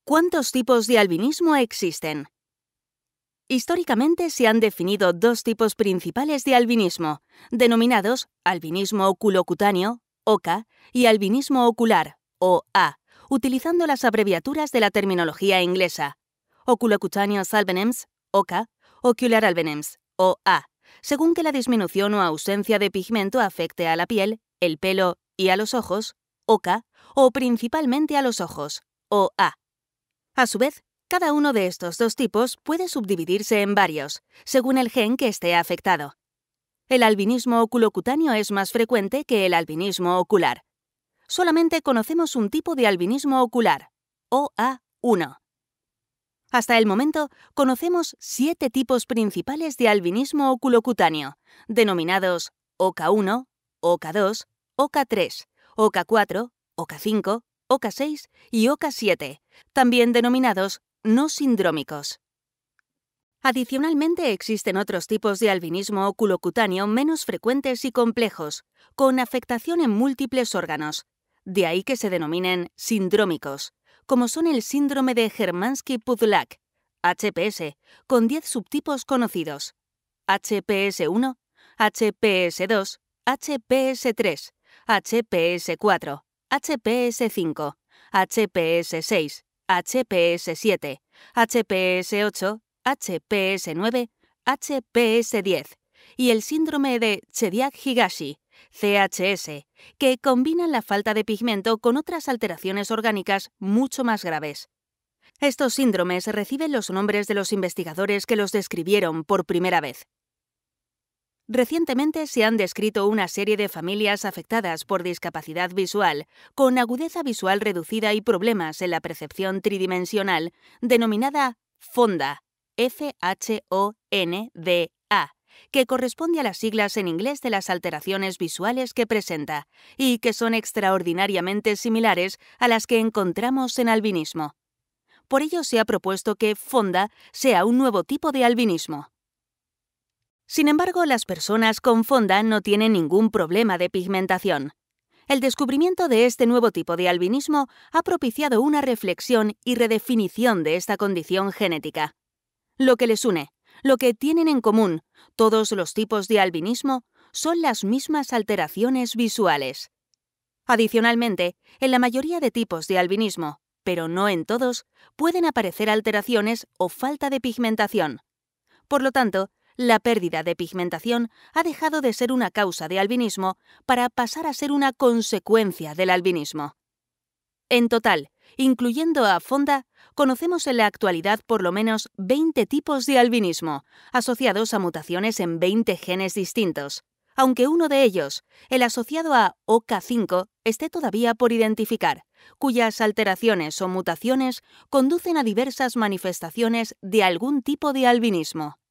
¿Cuántos tipos de albinismo existen? Históricamente se han definido dos tipos principales de albinismo, denominados albinismo oculocutáneo, OCA, y albinismo ocular, OA, utilizando las abreviaturas de la terminología inglesa. Oculocutaneous albinism, OCA, Ocular albinism, OA, según que la disminución o ausencia de pigmento afecte a la piel, el pelo y a los ojos, OCA, o principalmente a los ojos, OA. A su vez, cada uno de estos dos tipos puede subdividirse en varios, según el gen que esté afectado. El albinismo oculocutáneo es más frecuente que el albinismo ocular. Solamente conocemos un tipo de albinismo ocular, OA1. Hasta el momento, conocemos 7 tipos principales de albinismo oculocutáneo, denominados OCA1, OCA2, OCA3, OCA4, OCA5, OCA6 y OCA7, también denominados no sindrómicos. Adicionalmente, existen otros tipos de albinismo oculocutáneo menos frecuentes y complejos, con afectación en múltiples órganos, de ahí que se denominen sindrómicos, como son el síndrome de Hermansky-Pudlak, HPS, con 10 subtipos conocidos: HPS1, HPS2, HPS3, HPS4, HPS5, HPS6, HPS7, HPS8, HPS9, HPS10 y el síndrome de Chediak-Higashi, CHS, que combinan la falta de pigmento con otras alteraciones orgánicas mucho más graves. Estos síndromes reciben los nombres de los investigadores que los describieron por primera vez. Recientemente se han descrito una serie de familias afectadas por discapacidad visual, con agudeza visual reducida y problemas en la percepción tridimensional, denominada FONDA, F-H-O-N-D-A, que corresponde a las siglas en inglés de las alteraciones visuales que presenta, y que son extraordinariamente similares a las que encontramos en albinismo. Por ello se ha propuesto que FONDA sea un nuevo tipo de albinismo. Sin embargo, las personas con FONDA no tienen ningún problema de pigmentación. El descubrimiento de este nuevo tipo de albinismo ha propiciado una reflexión y redefinición de esta condición genética. Lo que les une, lo que tienen en común todos los tipos de albinismo, son las mismas alteraciones visuales. Adicionalmente, en la mayoría de tipos de albinismo, pero no en todos, pueden aparecer alteraciones o falta de pigmentación. Por lo tanto, la pérdida de pigmentación ha dejado de ser una causa de albinismo para pasar a ser una consecuencia del albinismo. En total, incluyendo a FONDA, conocemos en la actualidad por lo menos 20 tipos de albinismo, asociados a mutaciones en 20 genes distintos, aunque uno de ellos, el asociado a OCA5, esté todavía por identificar, cuyas alteraciones o mutaciones conducen a diversas manifestaciones de algún tipo de albinismo.